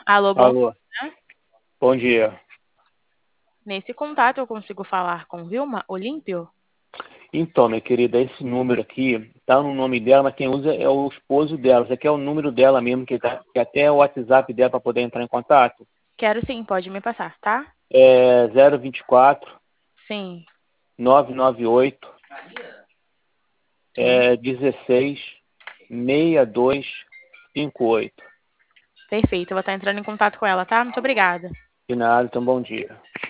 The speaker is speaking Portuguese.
Alô, bom Alô, dia. bom dia. Nesse contato eu consigo falar com Vilma Olímpio? Então, minha querida, esse número aqui tá no nome dela, mas quem usa é o esposo dela. Você quer o número dela mesmo, que até o WhatsApp dela para poder entrar em contato? Quero sim, pode me passar, tá? É 024 Sim, 998 sim. 16 6258. Perfeito, eu vou estar entrando em contato com ela, tá? Muito obrigada. De nada, então bom dia.